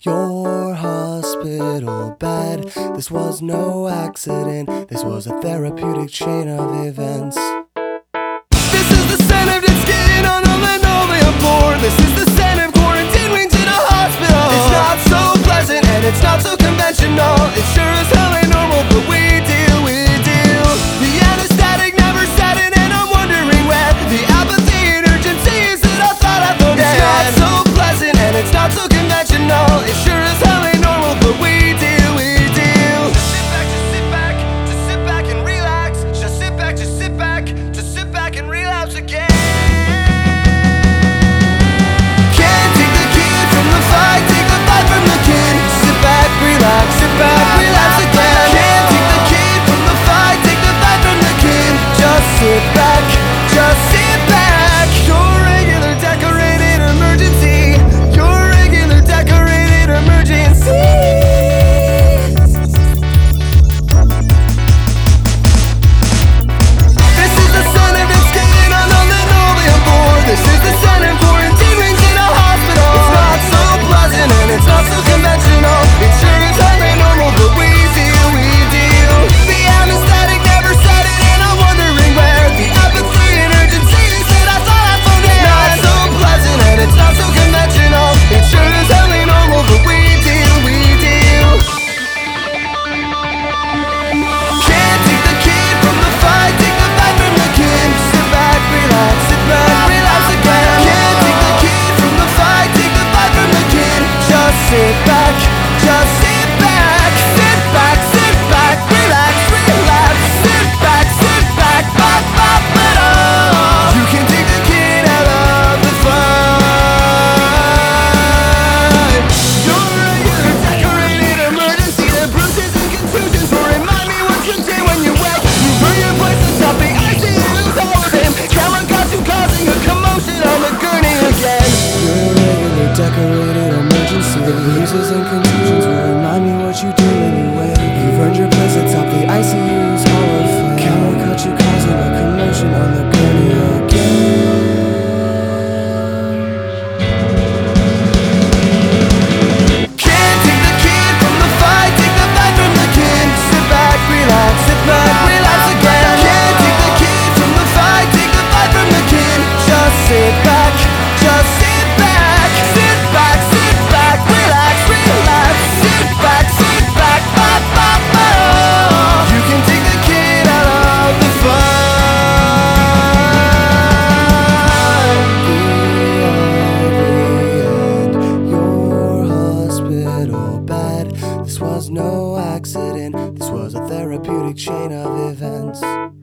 your hospital bed. This was no accident, this was a therapeutic chain of events. This is the scent of dead skin on a linoleum floor. This is the scent of quarantine wings in a hospital. It's not so pleasant and it's not so conventional. It sure as hell ain't normal, but we deal. The anesthetic never set in, and I'm wondering where the apathy and urgency is that I thought I forget. It's not so pleasant and it's not so conventional. It sure as hell ain't normal, but we deal. Just sit back, just sit back and relax. Just sit back, just sit back, just sit back and relapse again. Can't take the kid from the fight, take the fight from the kid. Sit back, relax, relapse again. Can't take the kid from the fight, take the fight from the kid. Just sit back, just sit back. Your regular decorated emergency. Your regular decorated emergency. This is the son of its skin on a linoleum floor. This is the son of quarantine rings in a hospital. It's not so pleasant and it's not so conventional. It sure is hell ain't normal, but we deal. The anesthetic never set it, and I'm wondering where the apathy and urgency is that I thought I found it. Not so pleasant and it's not so conventional. It sure is hell ain't normal, but we deal. Can't take the kid from the fight, take the fight from the kid. Sit back, relapse again. Can't take the kid from the fight, take the fight from the kid. Just sit back, just sit back, sit back, sit back, relapse, sit back, bop, bop, ba-da. You can take the kid out of the fight. Your regular decorated emergency. The bruises and contusions will remind me what you did when you wake. You bring your place to stop the ICU's all of him. Camera got you causing a commotion on the gurney again. Your regular decorated emergency. The bruises and contusions will remind me what you did when you wake. You've earned your place atop the ICU's hall of fame. Camera caught you causing a commotion on the gurney again. Can't take the kid from the fight, take the fight from the kid. Sit back, relapse again. Can't take the kid from the fight, take the fight from the kid. Just sit back, just sit back, sit back, relax, sit back, bop, bop, bop. You can take the kid out of the fight. The end, your hospital bed. This was no accident, this was a therapeutic chain of events.